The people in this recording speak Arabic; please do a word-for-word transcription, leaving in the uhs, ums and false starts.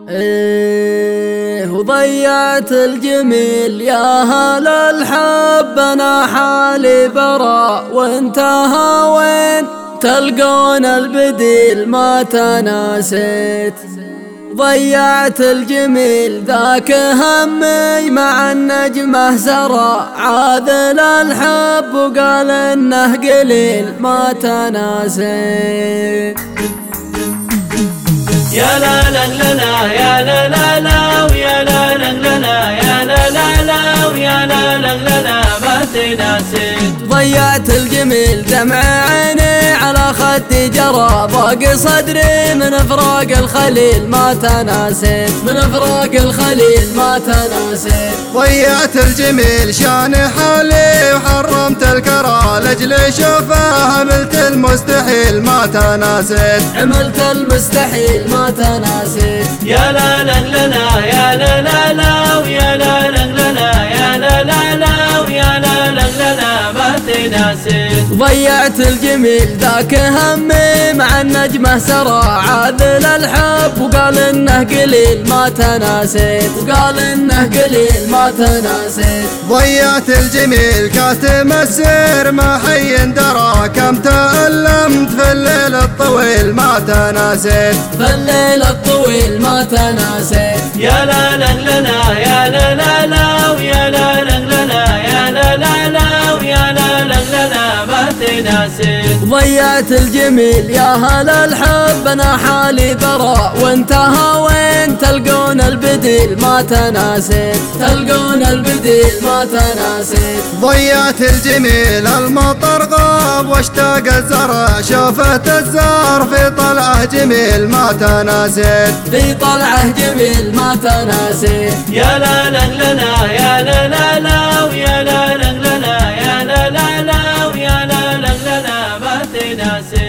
ايه وضيعت الجميل يا هل الحب انا حالي برا وانتهى وين تلقون البديل ما تناسيت. ضيعت الجميل ذاك همي مع النجمة سرى عاذل الحب وقال انه قليل ما تناسيت. يا لا لا لا يا لا لا لا ويا لا لا لا يا لا لا لا ويا لا لا لا ما تناسيت. ضيعت الجميل دمع عيني على خدي جرى ضاق صدري من فراق الخليل ما تناسيت من فراق الخليل ما تناسيت. ضيعت الجميل شان حالي وحرمت الكرى لاجل شوفه عملت المستحيل ما تناسيت عملت المستحيل ما تناسيت. يا لا لا لا يا لا لا لا ويا لا لا لا يا لا لا لا ويا لا لا لا ما تناسيت. ضيعت الجميل ذاك همي مع النجمة سرى عاذل الحب وقال انه قليل ما تناسيت وقال انه قليل ما تناسيت. ضيعت الجميل كاتم السير ما حي درى كم تألمت في الليل الطويل ما تناسيت في الليل الطويل ما تناسيت. يا لا لا لا يا لا لا لا ويا لا لا لا يا لا لا لا ويا لا لا لا ما تناسيت. ضيعت الجميل يا هل الحب انا حالي برا وانتهى وين تلقون البديل ما تناسيت تلقون البديل ما تناسيت. ضيعت الجميل المطر غاب واشتاق الزرع شوفت الزهر في طلعه جميل ما تناسيت في طلعه جميل ما تناسيت. يا لا لا لا يا لا لا لا ويا لا لا لا يا لا لا لا ويا لا لا لا ما تناسيت.